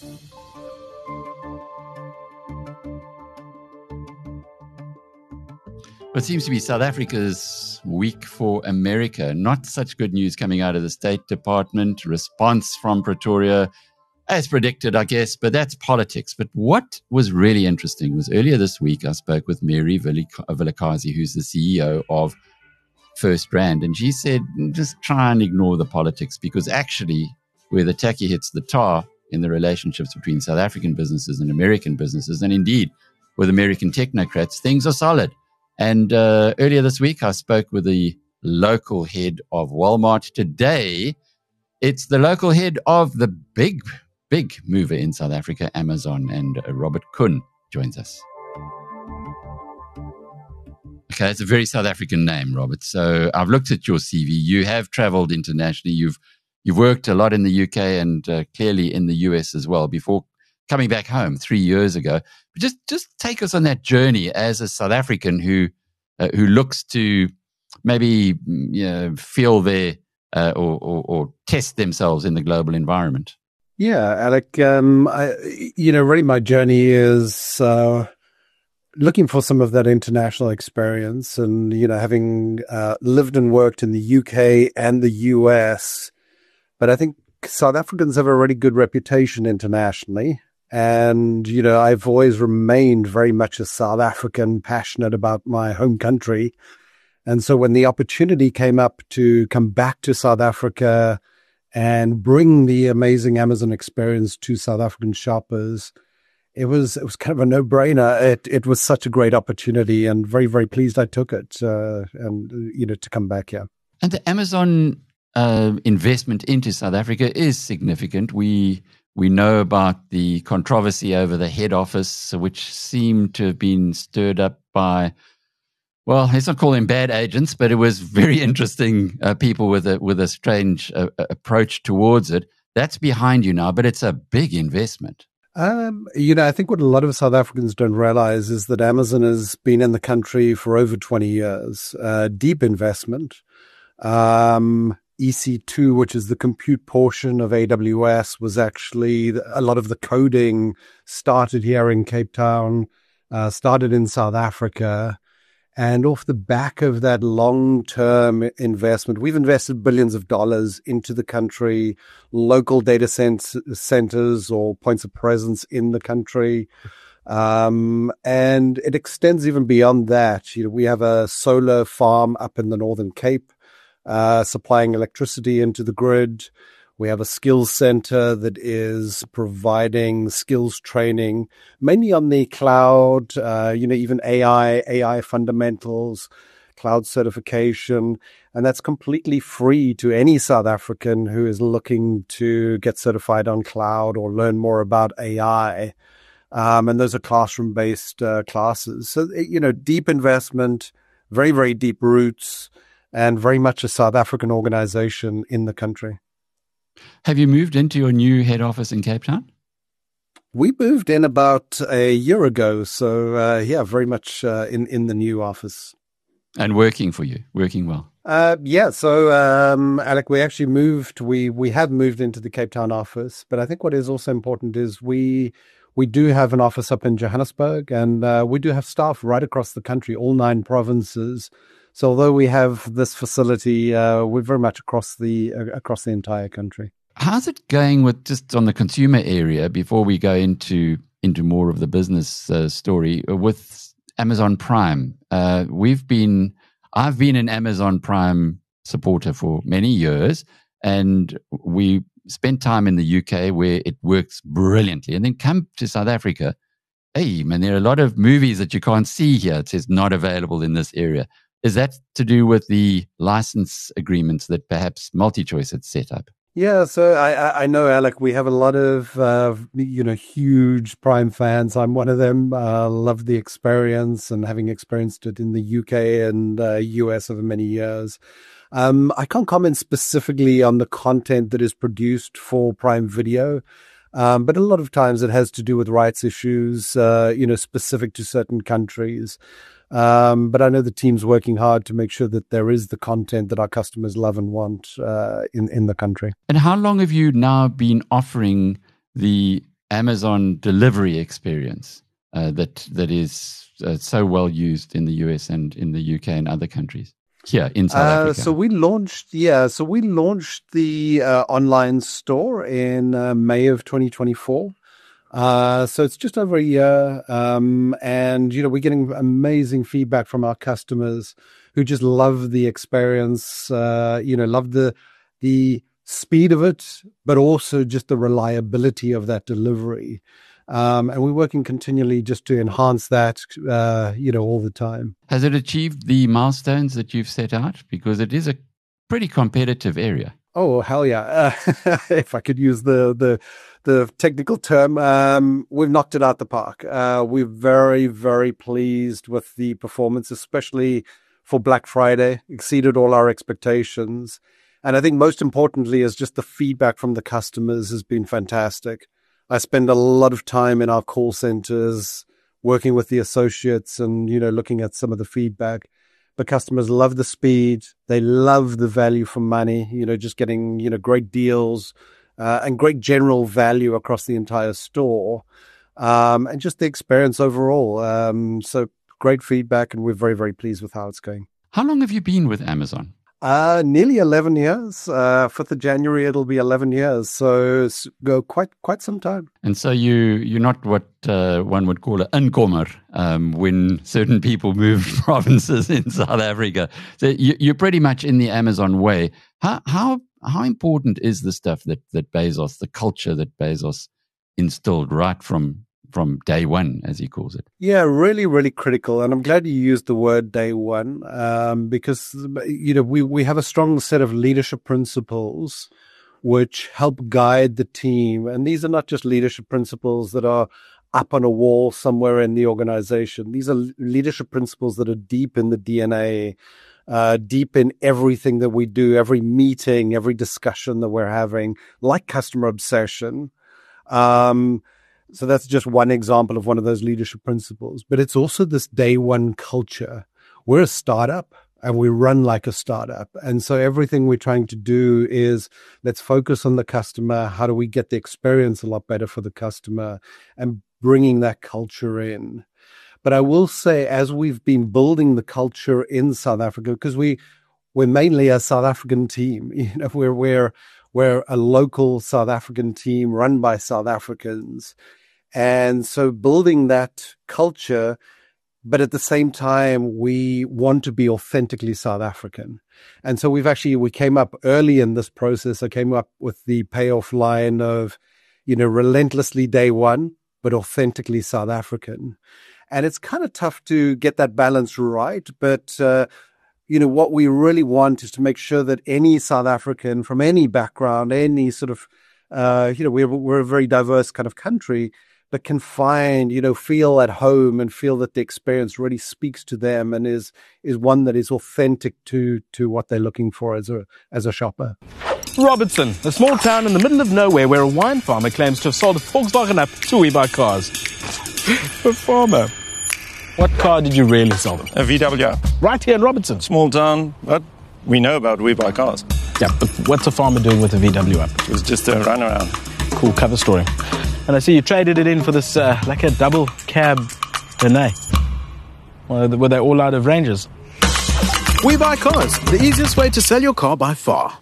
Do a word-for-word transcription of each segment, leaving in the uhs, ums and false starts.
It seems to be South Africa's week for America. Not such good news coming out of the State Department. Response from Pretoria, as predicted, I guess, but that's politics. But what was really interesting was earlier this week, I spoke with Mary Vilakazi, who's the C E O of First Rand, and she said, just try and ignore the politics, because actually where the tacky hits the tar in the relationships between South African businesses and American businesses, and indeed with American technocrats, things are solid. And uh, earlier this week, I spoke with the local head of Walmart. Today, it's the local head of the big, big mover in South Africa, Amazon, and uh, Robert Kuhn joins us. Okay, it's a very South African name, Robert. So I've looked at your C V. You have traveled internationally. You've you've worked a lot in the U K and uh, clearly in the U S as well before coming back home three years ago. But just just take us on that journey as a South African who uh, who looks to maybe you know, feel their uh, or, or, or test themselves in the global environment. Yeah, Alec. Um, I, you know, really, my journey is uh, looking for some of that international experience, and you know, having uh, lived and worked in the U K and the U S, but I think South Africans have a really good reputation internationally. And, you know, I've always remained very much a South African, passionate about my home country. And so when the opportunity came up to come back to South Africa and bring the amazing Amazon experience to South African shoppers, it was it was kind of a no-brainer. It it was such a great opportunity, and very, very pleased I took it, uh, and, you know, to come back here. And the Amazon uh, investment into South Africa is significant. We... We know about the controversy over the head office, which seemed to have been stirred up by, well, let's not call them bad agents, but it was very interesting uh, people with a with a strange uh, approach towards it. That's behind you now, but it's a big investment. Um, you know, I think what a lot of South Africans don't realize is that Amazon has been in the country for over twenty years, uh, deep investment. Um E C two, which is the compute portion of A W S, was actually a lot of the coding started here in Cape Town, uh, started in South Africa. And off the back of that long-term investment, we've invested billions of dollars into the country, local data cent- centers or points of presence in the country. Um, and it extends even beyond that. You know, we have a solar farm up in the Northern Cape, Uh, supplying electricity into the grid. We have a skills center that is providing skills training, mainly on the cloud, uh, you know, even A I, A I fundamentals, cloud certification. And that's completely free to any South African who is looking to get certified on cloud or learn more about A I. Um, and those are classroom-based uh, classes. So, you know, deep investment, very, very deep roots, and very much a South African organization in the country. Have you moved into your new head office in Cape Town? We moved in about a year ago. So, uh, yeah, very much uh, in, in the new office. And working for you, working well. Uh, yeah. So, um, Alec, we actually moved, we, we have moved into the Cape Town office. But I think what is also important is we we do have an office up in Johannesburg, and uh, we do have staff right across the country, all nine provinces. So although we have this facility, uh, we're very much across the uh, across the entire country. How's it going with just on the consumer area before we go into into more of the business uh, story with Amazon Prime? Uh, we've been, I've been an Amazon Prime supporter for many years, and we spent time in the U K where it works brilliantly, and then come to South Africa. Hey, man, there are a lot of movies that you can't see here. It says not available in this area. Is that to do with the license agreements that perhaps MultiChoice had set up? Yeah, so I, I know, Alec, we have a lot of, uh, you know, huge Prime fans. I'm one of them. Uh, love the experience and having experienced it in the U K and uh, U S over many years. Um, I can't comment specifically on the content that is produced for Prime Video. Um, but a lot of times it has to do with rights issues, uh, you know, specific to certain countries. Um, but I know the team's working hard to make sure that there is the content that our customers love and want uh, in, in the country. And how long have you now been offering the Amazon delivery experience uh, that that is uh, so well used in the U S and in the U K and other countries? Here in South uh, Africa. So we launched, yeah, so we launched the uh, online store in uh, May of twenty twenty-four. Uh, so it's just over a year. Um, and, you know, we're getting amazing feedback from our customers who just love the experience, uh, you know, love the, the speed of it, but also just the reliability of that delivery. Um, and we're working continually just to enhance that, uh, you know, all the time. Has it achieved the milestones that you've set out? Because it is a pretty competitive area. Oh, hell yeah. Uh, if I could use the, the, the technical term, um, we've knocked it out the park. Uh, we're very, very pleased with the performance, especially for Black Friday, exceeded all our expectations. And I think most importantly is just the feedback from the customers has been fantastic. I spend a lot of time in our call centers working with the associates and, you know, looking at some of the feedback. But customers love the speed. They love the value for money, you know, just getting, you know, great deals uh, and great general value across the entire store um, and just the experience overall. Um, so great feedback, and we're very, very pleased with how it's going. How long have you been with Amazon? Uh, nearly eleven years. Uh, fifth of January, it'll be eleven years. So it's go quite quite some time. And so you, you're not what uh, one would call an inkomer um, when certain people move provinces in South Africa. So you, you're pretty much in the Amazon way. How how how important is the stuff that, that Bezos, the culture that Bezos instilled right from from day one, as he calls it? Yeah, really, really critical. And I'm glad you used the word day one, um, because, you know, we, we have a strong set of leadership principles which help guide the team. And these are not just leadership principles that are up on a wall somewhere in the organization. These are leadership principles that are deep in the D N A, uh, deep in everything that we do, every meeting, every discussion that we're having, like customer obsession. Um, So that's just one example of one of those leadership principles. But it's also this day one culture. We're a startup and we run like a startup. And so everything we're trying to do is let's focus on the customer. How do we get the experience a lot better for the customer and bringing that culture in? But I will say, as we've been building the culture in South Africa, because we, we're mainly a South African team, you know, we're, we're, we're a local South African team run by South Africans. And so building that culture, but at the same time, we want to be authentically South African. And so we've actually, we came up early in this process. I came up with the payoff line of, you know, relentlessly day one, but authentically South African. And it's kind of tough to get that balance right. But, uh, you know, what we really want is to make sure that any South African from any background, any sort of, uh, you know, we're, we're a very diverse kind of country, but can find, you know, feel at home and feel that the experience really speaks to them and is is one that is authentic to to what they're looking for as a as a shopper. Robertson, a small town in the middle of nowhere where a wine farmer claims to have sold a Volkswagen Up to WeBuyCars. A farmer. What car did you really sell them? A V W Up. Right here in Robertson. Small town, but we know about WeBuyCars. Yeah, but what's a farmer doing with a V W Up? It was just a runaround. Cool cover story. And I see you traded it in for this, uh, like a double cab Denay. Well, were they all out of ranges? WeBuyCars, the easiest way to sell your car by far.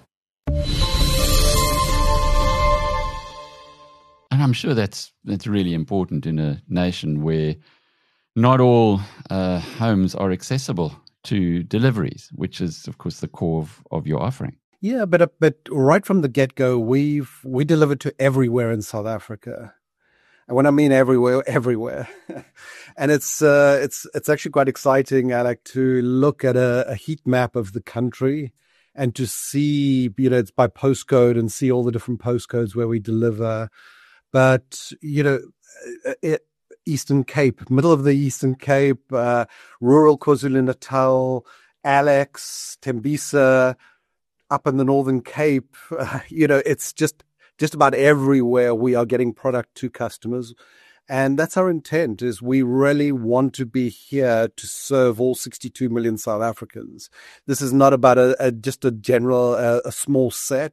And I'm sure that's that's really important in a nation where not all uh, homes are accessible to deliveries, which is, of course, the core of, of your offering. Yeah, but uh, but right from the get-go, we've we delivered to everywhere in South Africa. And when I mean everywhere, everywhere. And it's uh, it's it's actually quite exciting, Alec, to look at a, a heat map of the country and to see, you know, it's by postcode and see all the different postcodes where we deliver. But, you know, it, Eastern Cape, middle of the Eastern Cape, uh, rural KwaZulu-Natal, Alex, Tembisa, up in the Northern Cape, uh, you know, it's just just about everywhere we are getting product to customers. And that's our intent, is we really want to be here to serve all sixty-two million South Africans. This is not about a, a just a general, a, a small set.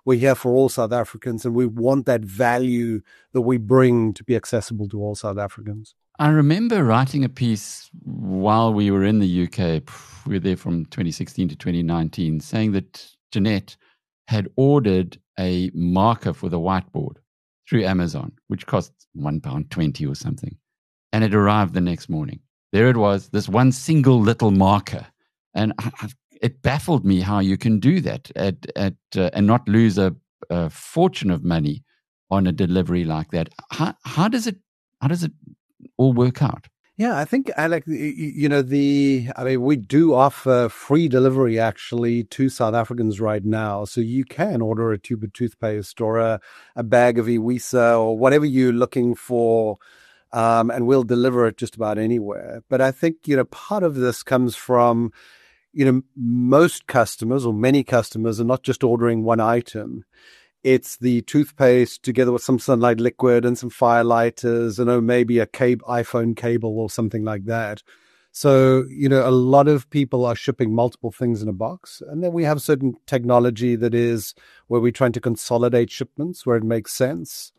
we're here for all South Africans, and we want that value that we bring to be accessible to all South Africans. I remember writing a piece while we were in the U K, we were there from twenty sixteen to twenty nineteen, saying that Jeanette had ordered a marker for the whiteboard through Amazon, which cost one pound twenty or something. And it arrived the next morning. There it was, this one single little marker. And I, I, it baffled me how you can do that at, at, uh, and not lose a, a fortune of money on a delivery like that. How, how does it, how does it all work out? Yeah, I think, Alec, you know, the, I mean, we do offer free delivery actually to South Africans right now. So you can order a tube of toothpaste or a, a bag of Iwisa or whatever you're looking for, um, and we'll deliver it just about anywhere. But I think, you know, part of this comes from, you know, most customers or many customers are not just ordering one item. It's the toothpaste together with some sunlight liquid and some firelighters and oh, maybe a cable, iPhone cable or something like that. So, you know, a lot of people are shipping multiple things in a box. And then we have certain technology that is where we're trying to consolidate shipments where it makes sense.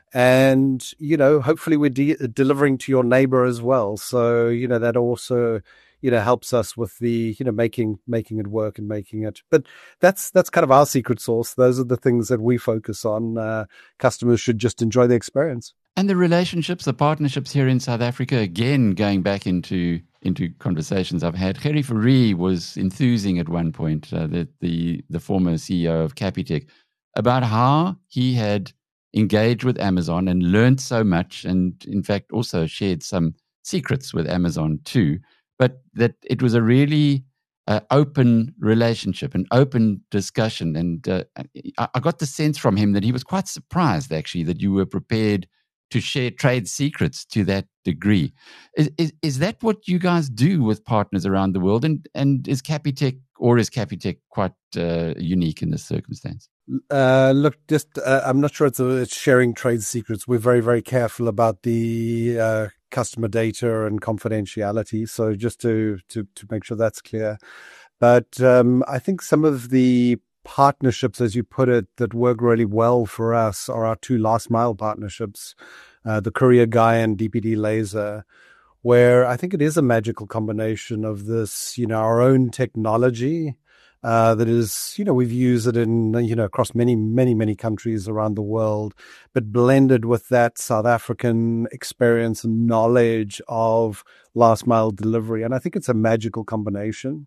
And, you know, hopefully we're de- delivering to your neighbor as well. So, you know, that also, you know, helps us with the, you know, making, making it work and making it. But that's, that's kind of our secret sauce. Those are the things that we focus on. Uh, customers should just enjoy the experience. And the relationships, the partnerships here in South Africa, again, going back into, into conversations I've had. Gerrie Fourie was enthusing at one point, uh, the, the, the former C E O of Capitec, about how he had engaged with Amazon and learned so much, and in fact also shared some secrets with Amazon too, but that it was a really uh, open relationship, an open discussion. And uh, I, I got the sense from him that he was quite surprised, actually, that you were prepared to share trade secrets to that degree. Is, is, is that what you guys do with partners around the world? And, and is Capitec, or is Capitec quite uh, unique in this circumstance? Uh, look, just uh, I'm not sure it's, a, it's sharing trade secrets. We're very, very careful about the uh, customer data and confidentiality. So just to to to make sure that's clear. But um, I think some of the partnerships, as you put it, that work really well for us are our two last mile partnerships, uh, the Courier Guy and D P D Laser, where I think it is a magical combination of this, you know, our own technology. Uh, that is, you know, we've used it in, you know, across many, many, many countries around the world, but blended with that South African experience and knowledge of last mile delivery. And I think it's a magical combination.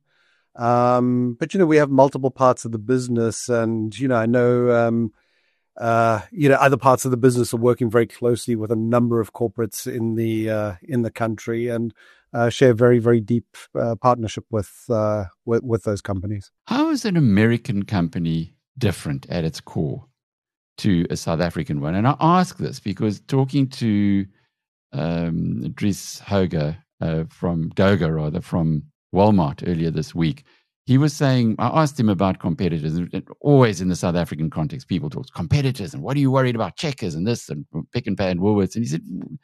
Um, but, you know, we have multiple parts of the business and, you know, I know, um, uh, you know, other parts of the business are working very closely with a number of corporates in the, uh, in the country and, Uh, share very, very deep uh, partnership with, uh, with with those companies. How is an American company different at its core to a South African one? And I ask this because talking to um, Dries Hoger uh, from Doga, rather, from Walmart earlier this week, he was saying, I asked him about competitors. And always in the South African context, people talk competitors and what are you worried about, Checkers and this and Pick n Pay and Woolworths. And he said,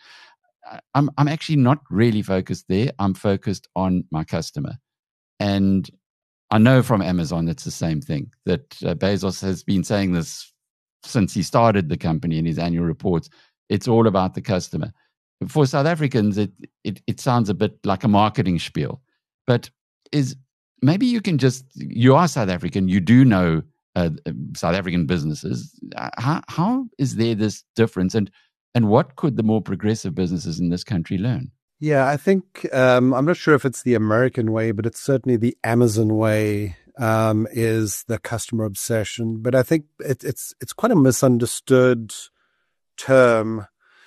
I'm I'm actually not really focused there. I'm focused on my customer. And I know from Amazon it's the same thing, that uh, Bezos has been saying this since he started the company in his annual reports. It's all about the customer. For South Africans, it it, it sounds a bit like a marketing spiel. But is maybe you can just, you are South African, you do know uh, South African businesses. How How is there this difference? And And what could the more progressive businesses in this country learn? Yeah, I think, um, I'm not sure if it's the American way, but it's certainly the Amazon way, um, is the customer obsession. But I think it, it's it's quite a misunderstood term,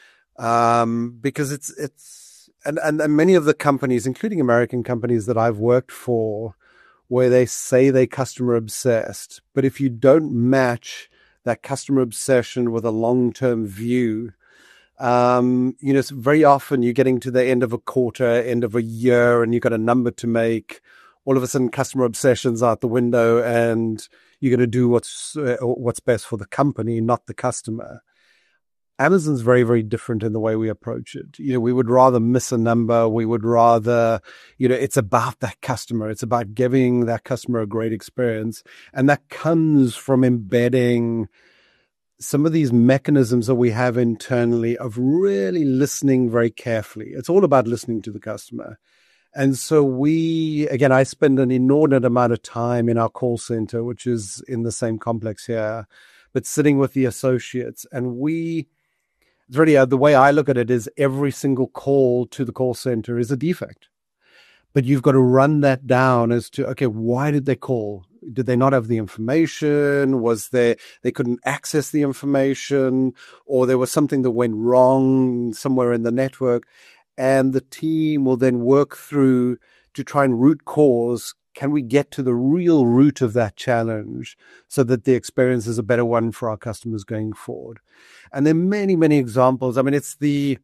um, because it's, it's and, and, and many of the companies, including American companies that I've worked for, where they say they're customer obsessed, but if you don't match that customer obsession with a long-term view, Um, you know, so very often you're getting to the end of a quarter, end of a year, and you've got a number to make. All of a sudden, customer obsession's out the window, and you're going to do what's uh, what's best for the company, not the customer. Amazon's very, very different in the way we approach it. You know, we would rather miss a number. We would rather, you know, it's about that customer. It's about giving that customer a great experience. And that comes from embedding some of these mechanisms that we have internally of really listening very carefully. It's all about listening to the customer. And so we, again, I spend an inordinate amount of time in our call center, which is in the same complex here, but sitting with the associates. And we, it's really, uh, the way I look at it is every single call to the call center is a defect. But you've got to run that down as to, okay, why did they call? Did they not have the information? Was there, they couldn't access the information, or there was something that went wrong somewhere in the network? And the team will then work through to try and root cause. Can we get to the real root of that challenge so that the experience is a better one for our customers going forward? And there are many, many examples. I mean, it's the,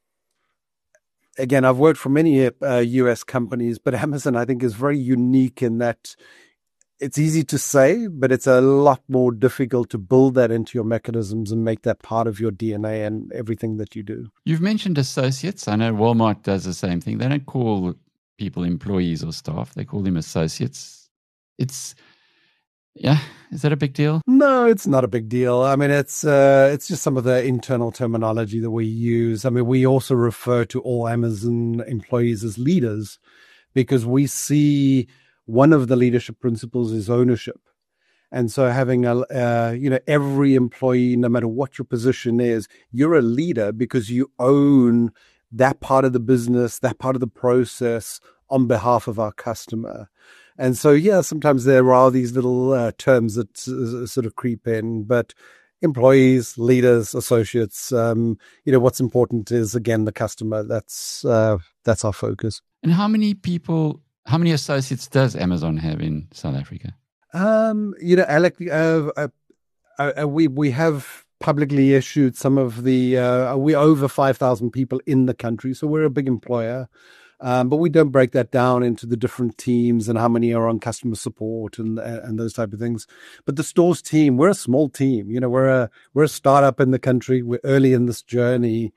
again, I've worked for many uh, U S companies, but Amazon, I think, is very unique in that it's easy to say, but it's a lot more difficult to build that into your mechanisms and make that part of your D N A and everything that you do. You've mentioned associates. I know Walmart does the same thing. They don't call people employees or staff. They call them associates. It's, yeah, is that a big deal? No, it's not a big deal. I mean, it's uh, it's just some of the internal terminology that we use. I mean, we also refer to all Amazon employees as leaders because we see one of the leadership principles is ownership. And so having a, uh, you know, every employee, no matter what your position is, you're a leader because you own that part of the business, that part of the process on behalf of our customer. And so, yeah, sometimes there are these little uh, terms that uh, sort of creep in, but employees, leaders, associates, um, you know, what's important is, again, the customer. That's, uh, that's our focus. And how many people, how many associates does Amazon have in South Africa? Um, you know, Alec, uh, uh, uh, we we have publicly issued some of the, uh, we're over five thousand people in the country, so we're a big employer. Um, but we don't break that down into the different teams and how many are on customer support and and those type of things. But the stores team, we're a small team. You know, we're a we're a startup in the country. We're early in this journey.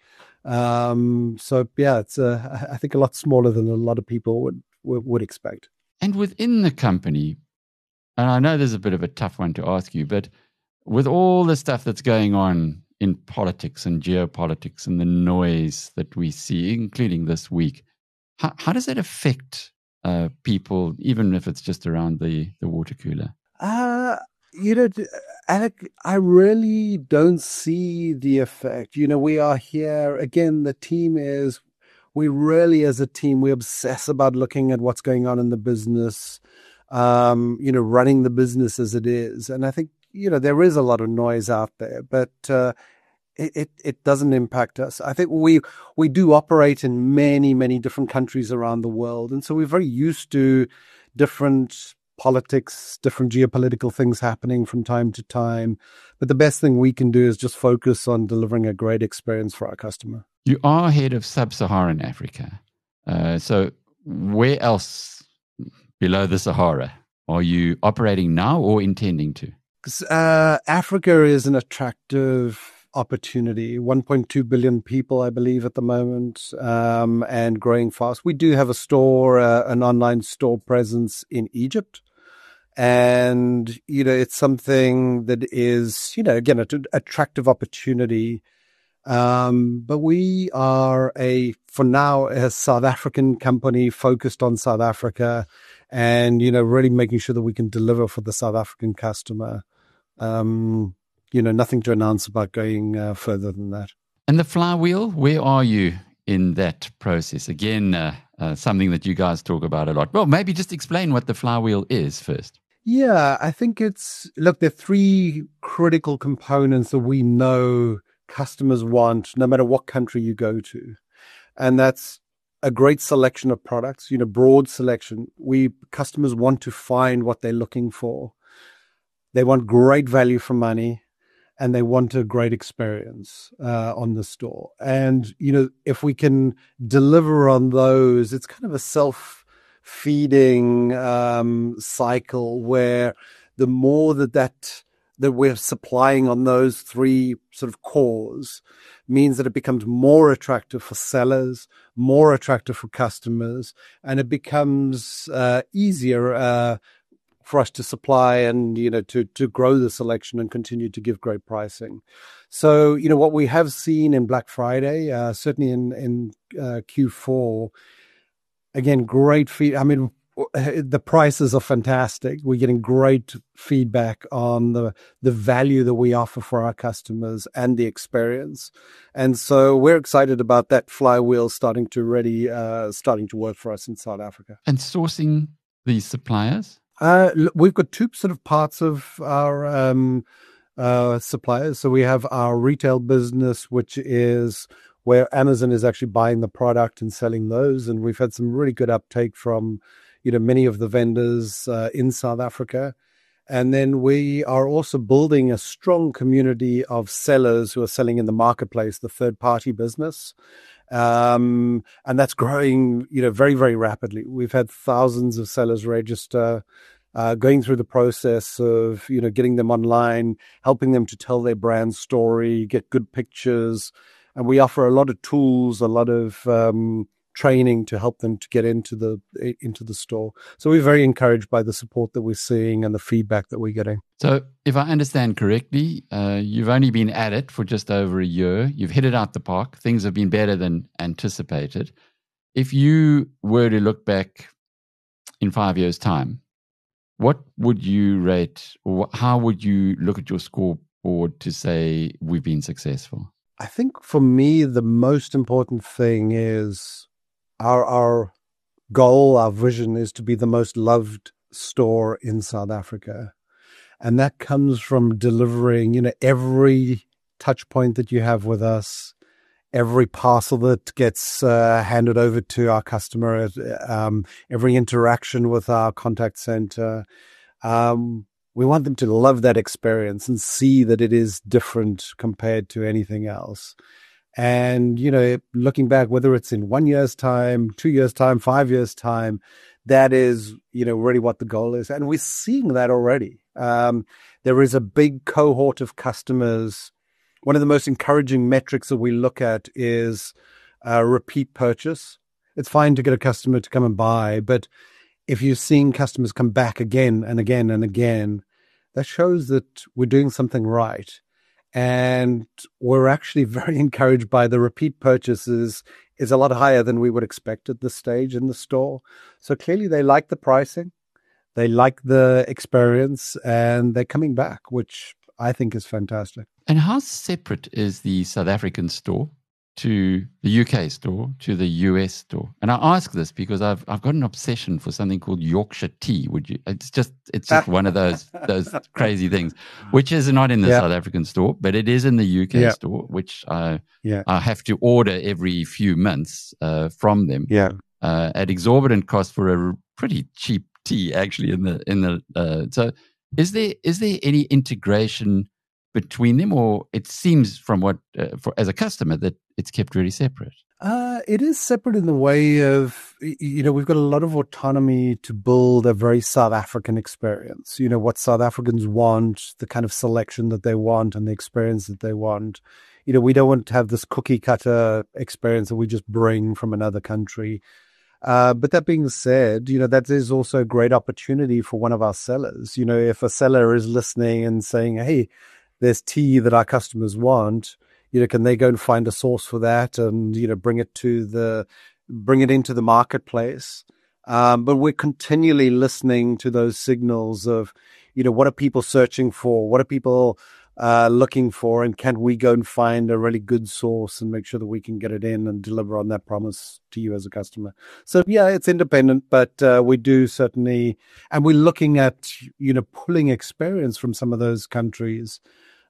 Um, so yeah, it's uh, I think a lot smaller than a lot of people would would, would expect. And within the company, and I know there's a bit of a tough one to ask you, but with all the stuff that's going on in politics and geopolitics and the noise that we see, including this week, how, how does that affect uh, people, even if it's just around the, the water cooler? Uh, you know, Alec, I really don't see the effect. You know, we are here, again, the team is, we really as a team, we obsess about looking at what's going on in the business, um, you know, running the business as it is. And I think, you know, there is a lot of noise out there, but uh, it, it it doesn't impact us. I think we we do operate in many, many different countries around the world. And so we're very used to different politics, different geopolitical things happening from time to time. But the best thing we can do is just focus on delivering a great experience for our customer. You are head of Sub-Saharan Africa. Uh, so where else below the Sahara are you operating now or intending to? Uh, Africa is an attractive opportunity. one point two billion people, I believe, at the moment, um, and growing fast. We do have a store, uh, an online store presence in Egypt. And, you know, it's something that is, you know, again, an attractive opportunity. Um, but we are a, for now, a South African company focused on South Africa and, you know, really making sure that we can deliver for the South African customer. Um, you know, nothing to announce about going uh, further than that. And the flywheel, where are you in that process? Again, uh, uh, something that you guys talk about a lot. Well, maybe just explain what the flywheel is first. Yeah, I think it's, look, there are three critical components that we know customers want, no matter what country you go to. And that's a great selection of products, you know, broad selection. We, customers want to find what they're looking for. They want great value for money, and they want a great experience uh, on the store. And, you know, if we can deliver on those, it's kind of a self-feeding um, cycle where the more that that that we're supplying on those three sort of cores means that it becomes more attractive for sellers, more attractive for customers, and it becomes uh, easier uh, for us to supply and, you know, to to grow the selection and continue to give great pricing. So, you know, what we have seen in Black Friday, uh, certainly in, in uh, Q four, again, great feed. I mean, the prices are fantastic. We're getting great feedback on the the value that we offer for our customers and the experience, and so we're excited about that flywheel starting to really uh, starting to work for us in South Africa. And sourcing these suppliers, uh, we've got two sort of parts of our um, uh, suppliers. So we have our retail business, which is where Amazon is actually buying the product and selling those, and we've had some really good uptake from, you know, many of the vendors uh, in South Africa. And then we are also building a strong community of sellers who are selling in the marketplace, the third-party business. Um, and that's growing, you know, very, very rapidly. We've had thousands of sellers register, uh, going through the process of, you know, getting them online, helping them to tell their brand story, get good pictures. And we offer a lot of tools, a lot of um training to help them to get into the into the store. So we're very encouraged by the support that we're seeing and the feedback that we're getting. So if I understand correctly, uh, you've only been at it for just over a year. You've hit it out the park. Things have been better than anticipated. If you were to look back in five years' time, what would you rate, or how would you look at your scoreboard to say we've been successful? I think for me, the most important thing is Our our goal, our vision is to be the most loved store in South Africa. And that comes from delivering, you know, every touch point that you have with us, every parcel that gets uh, handed over to our customer, um, every interaction with our contact center. Um, we want them to love that experience and see that it is different compared to anything else. And, you know, looking back, whether it's in one year's time, two years' time, five years' time, that is, you know, really what the goal is. And we're seeing that already. Um, there is a big cohort of customers. One of the most encouraging metrics that we look at is uh, repeat purchase. It's fine to get a customer to come and buy, but if you're seeing customers come back again and again and again, that shows that we're doing something right. And we're actually very encouraged by the repeat purchases is a lot higher than we would expect at this stage in the store. So clearly they like the pricing, they like the experience, and they're coming back, which I think is fantastic. And how separate is the South African store to the U K store, to the U S store? And I ask this because I've I've got an obsession for something called Yorkshire tea. Would you? It's just it's just one of those those crazy things, which is not in the yeah. South African store, but it is in the U K yeah. store, which I yeah. I have to order every few months uh, from them. Yeah, uh, at exorbitant cost for a pretty cheap tea, actually. In the in the uh, so is there is there any integration between them, or it seems from what uh, for as a customer that it's kept really separate? Uh, it is separate in the way of, you know, we've got a lot of autonomy to build a very South African experience. You know, what South Africans want, the kind of selection that they want and the experience that they want. You know, we don't want to have this cookie cutter experience that we just bring from another country. Uh, but that being said, you know, that is also a great opportunity for one of our sellers. You know, if a seller is listening and saying, hey, there's tea that our customers want, you know, can they go and find a source for that and, you know, bring it to the, bring it into the marketplace. Um, but we're continually listening to those signals of, you know, what are people searching for? What are people uh, looking for? And can we go and find a really good source and make sure that we can get it in and deliver on that promise to you as a customer? So, yeah, it's independent, but uh, we do certainly, and we're looking at, you know, pulling experience from some of those countries.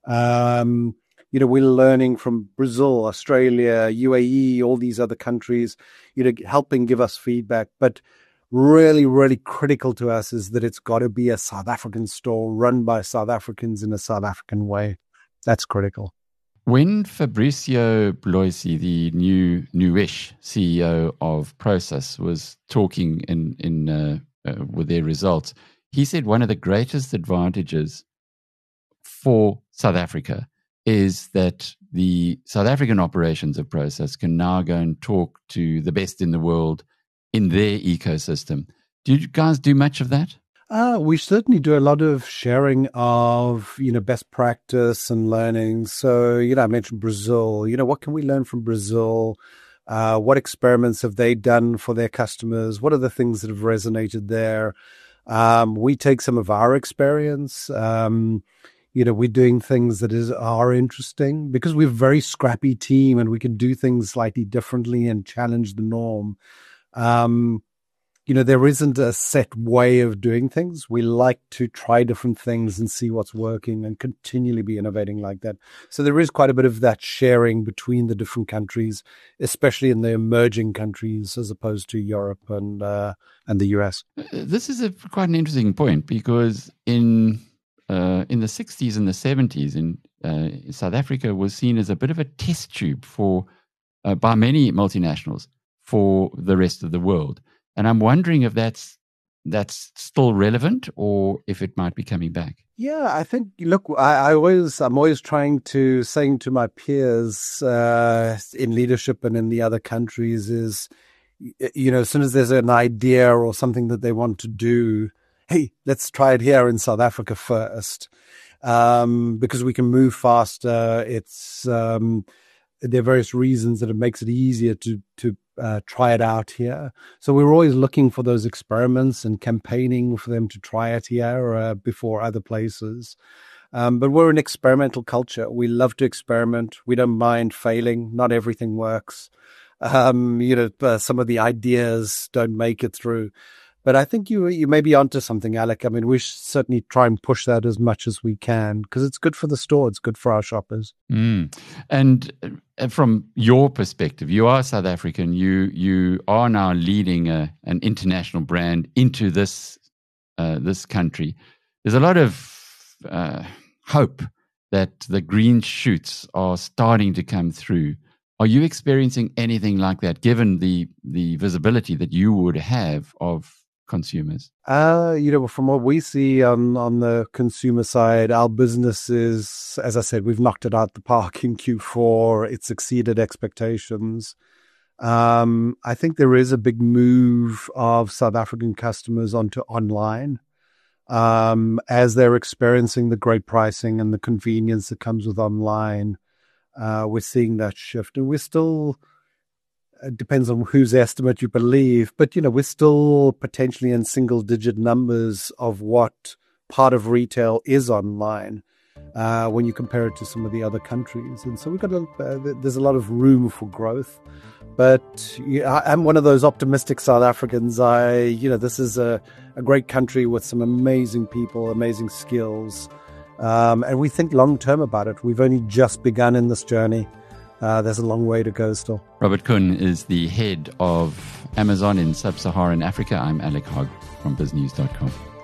Um, You know, we're learning from Brazil, Australia, U A E, all these other countries, you know, helping give us feedback. But really, really critical to us is that it's got to be a South African store run by South Africans in a South African way. That's critical. When Fabrizio Bloisi, the new newish C E O of Prosus, was talking in in uh, uh, with their results, he said one of the greatest advantages for South Africa is that the South African operations of Prosus can now go and talk to the best in the world in their ecosystem. Do you guys do much of that? Uh, we certainly do a lot of sharing of, you know, best practice and learning. So, you know, I mentioned Brazil. You know, what can we learn from Brazil? Uh, what experiments have they done for their customers? What are the things that have resonated there? Um, we take some of our experience. Um, you know, we're doing things that is are interesting because we're a very scrappy team and we can do things slightly differently and challenge the norm. Um, you know, there isn't a set way of doing things. We like to try different things and see what's working and continually be innovating like that. So there is quite a bit of that sharing between the different countries, especially in the emerging countries as opposed to Europe and uh, and the U S. This is a quite an interesting point because in uh, in the sixties and the seventies, in uh, South Africa was seen as a bit of a test tube for uh, by many multinationals for the rest of the world. And I'm wondering if that's that's still relevant or if it might be coming back. Yeah, I think, look, I, I always, I'm always trying to, saying to my peers uh, in leadership and in the other countries is, you know, as soon as there's an idea or something that they want to do, hey, let's try it here in South Africa first, um, because we can move faster. It's, um, there are various reasons that it makes it easier to, to, Uh, try it out here. So we're always looking for those experiments and campaigning for them to try it here uh, before other places. Um, but we're an experimental culture. We love to experiment. We don't mind failing. Not everything works. Um, you know, uh, some of the ideas don't make it through. But I think you you may be onto something, Alec. I mean, we should certainly try and push that as much as we can because it's good for the store. It's good for our shoppers. Mm. And from your perspective, you are South African. You you are now leading a, an international brand into this uh, this country. There's a lot of uh, hope that the green shoots are starting to come through. Are you experiencing anything like that, given the the visibility that you would have of consumers? Uh, you know, from what we see on, on the consumer side, our business is, as I said, we've knocked it out the park in Q four. It's exceeded expectations. Um, I think there is a big move of South African customers onto online um, as they're experiencing the great pricing and the convenience that comes with online. Uh, we're seeing that shift, and we're still, it depends on whose estimate you believe, but, you know, we're still potentially in single digit numbers of what part of retail is online uh, when you compare it to some of the other countries. And so we've got a, uh, there's a lot of room for growth, but yeah, I'm one of those optimistic South Africans. I, you know, this is a, a great country with some amazing people, amazing skills. Um, and we think long-term about it. We've only just begun in this journey. Uh, there's a long way to go still. Robert Kuhn is the head of Amazon in Sub-Saharan Africa. I'm Alec Hogg from biz news dot com.